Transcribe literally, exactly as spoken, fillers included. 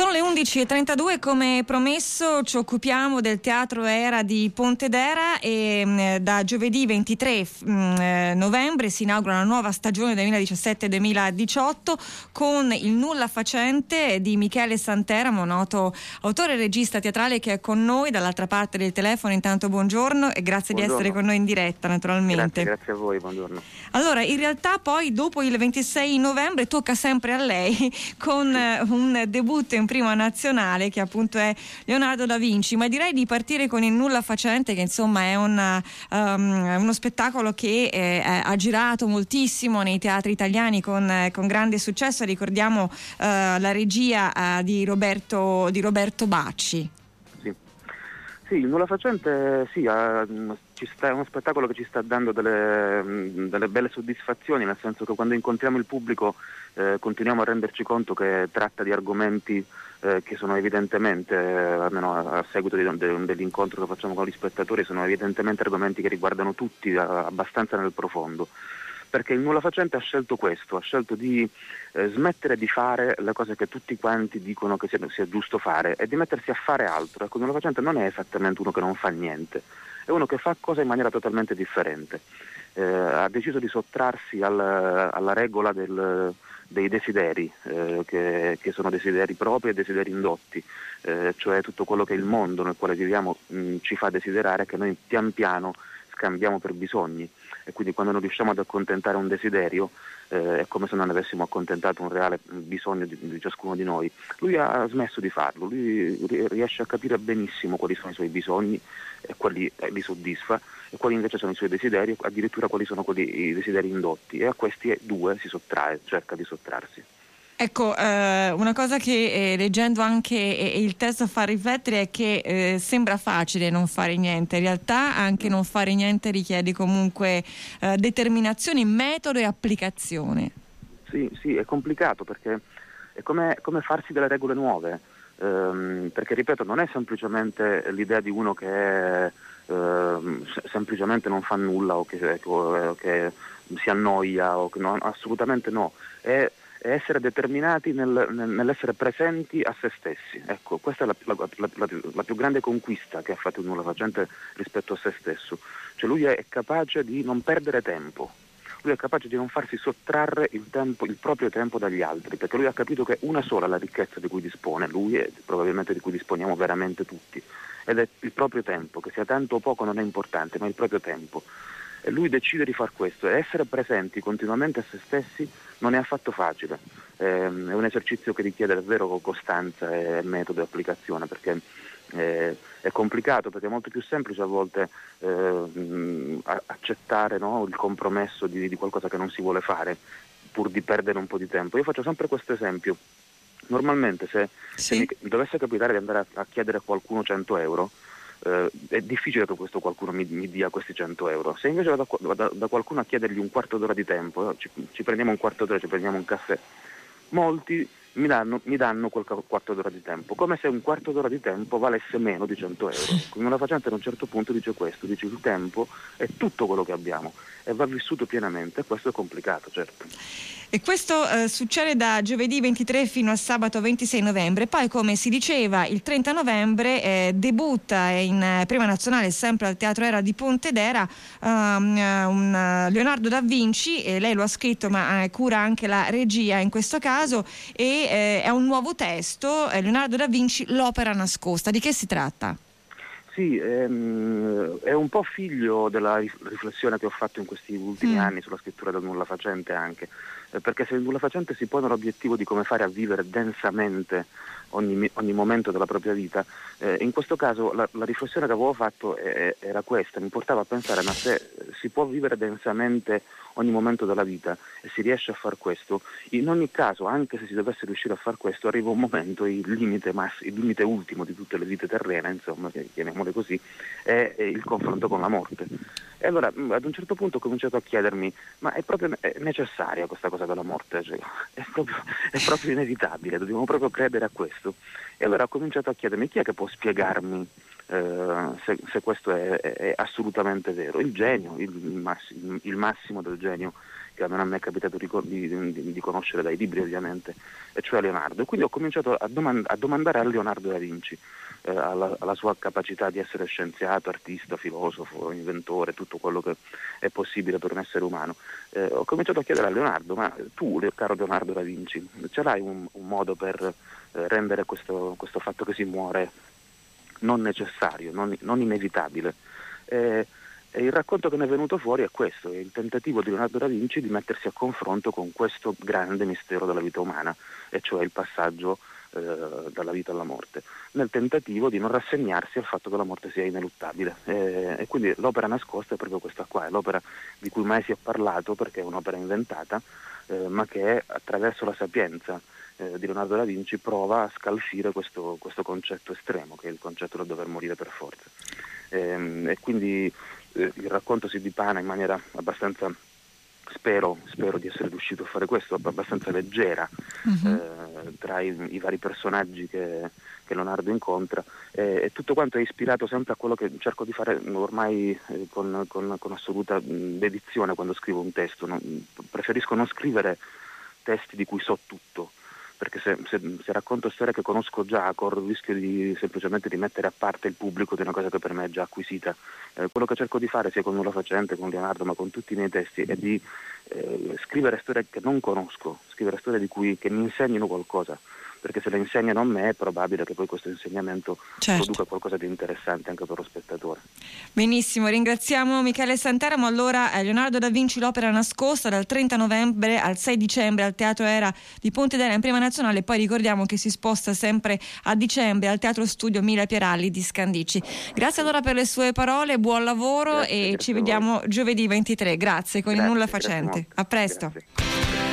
Sono le undici e trentadue, come promesso ci occupiamo del Teatro Era di Pontedera e mh, da giovedì ventitré mh, novembre si inaugura una nuova stagione duemiladiciassette duemiladiciotto con Il Nulla Facente di Michele Santeramo, noto autore e regista teatrale, che è con noi dall'altra parte del telefono. Intanto buongiorno e grazie Buongiorno. di essere con noi in diretta, naturalmente. Grazie, grazie a voi, buongiorno. Allora, in realtà poi dopo il ventisei novembre tocca sempre a lei con sì. un debutto in prima nazionale che appunto è Leonardo da Vinci, ma direi di partire con Il Nulla Facente, che insomma è una, um, uno spettacolo che eh, ha girato moltissimo nei teatri italiani con, con grande successo. Ricordiamo uh, la regia uh, di Roberto, di Roberto Bacci. Sì, sì, Il Nulla Facente sì, ha, ci sta, è uno spettacolo che ci sta dando delle, delle belle soddisfazioni, nel senso che quando incontriamo il pubblico eh, continuiamo a renderci conto che tratta di argomenti eh, che sono evidentemente, eh, almeno a, a seguito di, de, dell'incontro che facciamo con gli spettatori, sono evidentemente argomenti che riguardano tutti a, abbastanza nel profondo. Perché il Nulla Facente ha scelto questo, ha scelto di eh, smettere di fare le cose che tutti quanti dicono che sia, sia giusto fare e di mettersi a fare altro. Ecco, il Nulla Facente non è esattamente uno che non fa niente, è uno che fa cose in maniera totalmente differente. Eh, ha deciso di sottrarsi al, alla regola del, dei desideri, eh, che, che sono desideri propri e desideri indotti, eh, cioè tutto quello che il mondo nel quale viviamo mh, ci fa desiderare, che noi pian piano scambiamo per bisogni. E quindi quando non riusciamo ad accontentare un desiderio eh, è come se non avessimo accontentato un reale bisogno di, di ciascuno di noi. Lui ha smesso di farlo, lui riesce a capire benissimo quali sono i suoi bisogni e quelli eh, li soddisfa, e quali invece sono i suoi desideri, addirittura quali sono quelli, i desideri indotti, e a questi due si sottrae, cerca di sottrarsi. Ecco, eh, una cosa che eh, leggendo anche eh, il testo fa riflettere è che eh, sembra facile non fare niente, in realtà anche non fare niente richiede comunque eh, determinazione, metodo e applicazione. Sì, sì, è complicato perché è come, come farsi delle regole nuove, ehm, perché ripeto, non è semplicemente l'idea di uno che è, ehm, semplicemente non fa nulla o che, o che si annoia, o che no, assolutamente no, è e essere determinati nel, nel, nell'essere presenti a se stessi. Ecco, questa è la, la, la, la, la più grande conquista che ha fatto il Nulla Facente rispetto a se stesso. Cioè lui è capace di non perdere tempo, lui è capace di non farsi sottrarre il tempo, il proprio tempo dagli altri, perché lui ha capito che una sola è la ricchezza di cui dispone, lui e probabilmente di cui disponiamo veramente tutti, ed è il proprio tempo, che sia tanto o poco non è importante, ma il proprio tempo. E lui decide di far questo, e essere presenti continuamente a se stessi non è affatto facile, è un esercizio che richiede davvero costanza e metodo e applicazione, perché eh, è complicato, perché è molto più semplice a volte eh, accettare, no, il compromesso di, di qualcosa che non si vuole fare pur di perdere un po' di tempo. Io faccio sempre questo esempio: normalmente se, sì. se mi dovesse capitare di andare a, a chiedere a qualcuno cento euro, Uh, è difficile che questo qualcuno mi, mi dia questi cento euro. Se invece vado da, da, da qualcuno a chiedergli un quarto d'ora di tempo, ci, ci prendiamo un quarto d'ora, ci prendiamo un caffè, molti mi danno, mi danno quel quarto d'ora di tempo, come se un quarto d'ora di tempo valesse meno di cento euro. Quindi Nulla Facente a un certo punto dice questo, dice il tempo è tutto quello che abbiamo e va vissuto pienamente, e questo è complicato, certo. E questo eh, succede da giovedì ventitré fino a sabato ventisei novembre. Poi, come si diceva, il trenta novembre eh, debutta in eh, prima nazionale, sempre al Teatro Era di Pontedera, um, un, uh, Leonardo da Vinci, e lei lo ha scritto ma eh, cura anche la regia in questo caso, e eh, è un nuovo testo, eh, Leonardo da Vinci, l'opera nascosta. Di che si tratta? Sì, ehm, è un po' figlio della riflessione che ho fatto in questi ultimi mm. anni sulla scrittura del Nulla Facente anche, eh, perché se il Nulla Facente si pone l'obiettivo di come fare a vivere densamente ogni, ogni momento della propria vita, eh, in questo caso la, la riflessione che avevo fatto eh, era questa, mi portava a pensare: ma se si può vivere densamente ogni momento della vita e si riesce a far questo, in ogni caso, anche se si dovesse riuscire a far questo, arriva un momento, il limite, mass- il limite ultimo di tutte le vite terrene, insomma, chiamiamole così, è, è il confronto con la morte. E allora ad un certo punto ho cominciato a chiedermi: ma è proprio è necessaria questa cosa della morte? Cioè, è, proprio, è proprio inevitabile, dobbiamo proprio credere a questo? E allora ho cominciato a chiedermi: chi è che può spiegarmi Uh, se, se questo è, è, è assolutamente vero? Il genio, il, massi, il massimo del genio, che almeno a me è capitato di, di, di, di conoscere dai libri ovviamente, e cioè Leonardo. E quindi ho cominciato a, domand- a domandare a Leonardo da Vinci, eh, alla, alla sua capacità di essere scienziato, artista, filosofo, inventore, tutto quello che è possibile per un essere umano. Eh, ho cominciato a chiedere a Leonardo: ma tu, caro Leonardo da Vinci, ce l'hai un, un modo per eh, rendere questo, questo fatto che si muore non necessario, non, non inevitabile? Eh, E il racconto che ne è venuto fuori è questo, è il tentativo di Leonardo da Vinci di mettersi a confronto con questo grande mistero della vita umana, e cioè il passaggio eh, dalla vita alla morte, nel tentativo di non rassegnarsi al fatto che la morte sia ineluttabile. E, e quindi l'opera nascosta è proprio questa qua, è l'opera di cui mai si è parlato perché è un'opera inventata, eh, ma che attraverso la sapienza eh, di Leonardo da Vinci prova a scalfire questo, questo concetto estremo, che è il concetto del dover morire per forza. E, e quindi il racconto si dipana in maniera abbastanza, spero, spero di essere riuscito a fare questo, abbastanza leggera, uh-huh. eh, tra i, i vari personaggi che, che Leonardo incontra, e, e tutto quanto è ispirato sempre a quello che cerco di fare ormai eh, con, con, con assoluta dedizione quando scrivo un testo. No? Preferisco non scrivere testi di cui so tutto, perché se, se, se racconto storie che conosco già corro il rischio di semplicemente di mettere a parte il pubblico di una cosa che per me è già acquisita. Eh, quello che cerco di fare sia con Nulla Facente, con Leonardo, ma con tutti i miei testi, è di eh, scrivere storie che non conosco, scrivere storie di cui, che mi insegnino qualcosa, perché se le insegnano a me è probabile che poi questo insegnamento certo. produca qualcosa di interessante anche per lo spettatore. Benissimo, ringraziamo Michele Santeramo. Allora, eh, Leonardo da Vinci, l'opera nascosta, dal trenta novembre al sei dicembre al Teatro Era di Pontedera in Prima Nazionale, poi ricordiamo che si sposta sempre a dicembre al Teatro Studio Mila Pieralli di Scandicci. Grazie allora per le sue parole, buon lavoro, grazie, e grazie ci vediamo giovedì ventitré. Grazie con grazie, il Nulla Facente. A presto. Grazie.